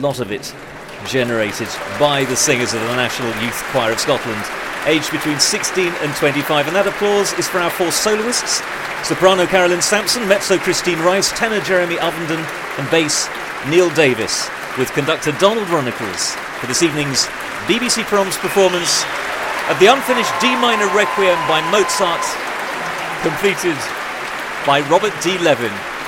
lot of it generated by the singers of the National Youth Choir of Scotland, aged between 16 and 25. And that applause is for our four soloists: soprano Carolyn Sampson, mezzo Christine Rice, tenor Jeremy Ovenden, and bass Neil Davis, with conductor Donald Runnicles for this evening's BBC Proms performance of the unfinished D minor Requiem by Mozart, completed by Robert D. Levin.